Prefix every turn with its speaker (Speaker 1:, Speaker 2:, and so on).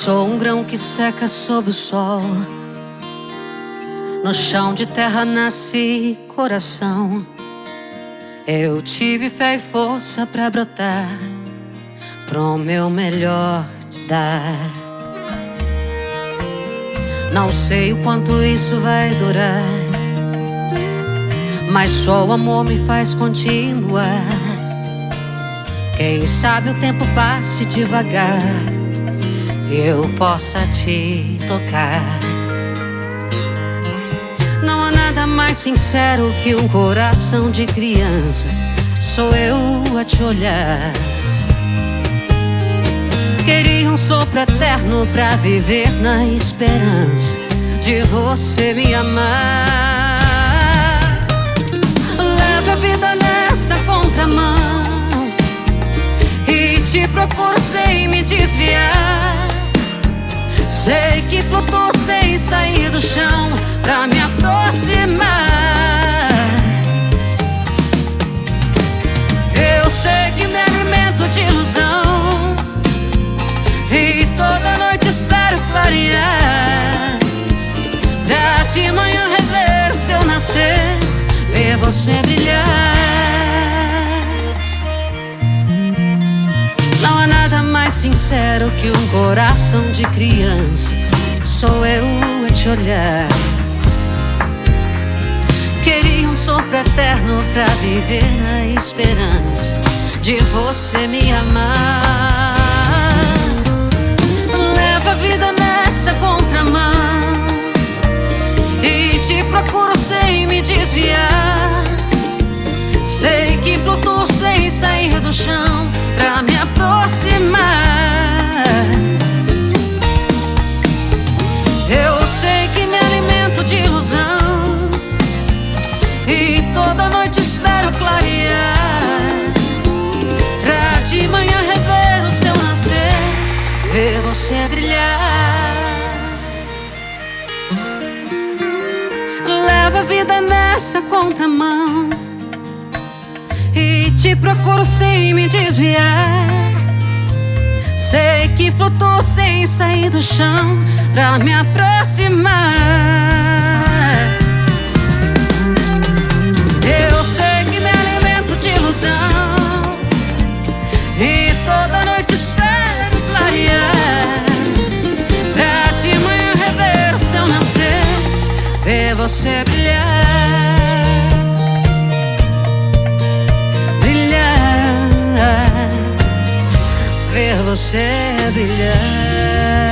Speaker 1: Sou um grão que seca sob o sol. No chão de terra nasce coração. Eu tive fé e força pra brotar, pro meu melhor te dar. Não sei o quanto isso vai durar, mas só o amor me faz continuar. Quem sabe o tempo passe devagar e eu possa te tocar. Não há nada mais sincero que um coração de criança. Sou eu a te olhar. Queria um sopro eterno pra viver na esperança de você me amar. Leve a vida nessa contramão e te procuro sem me desviar. Sei que flutuo sem sair do chão pra me aproximar. Eu sei que me alimento de ilusão e toda noite espero clarear, pra de manhã rever o seu nascer, ver você brilhar. Não há nada mais sincero que um coração de criança. Sou eu a te olhar. Queria um sopro eterno pra viver na esperança de você me amar. Leva a vida nessa contramão e te procuro sem me desviar. Sei que flutuo sem sair do chão pra me aproximar. Eu sei que me alimento de ilusão e toda noite espero clarear, pra de manhã rever o seu nascer, ver você brilhar. Leva a vida nessa contramão e te procuro sem me desviar. Sei que flutuo sem sair do chão pra me aproximar. Eu sei que me alimento de ilusão e toda noite espero clarear, pra de manhã rever o seu nascer, ver você brilhar. Brilhar, ver você brilhar.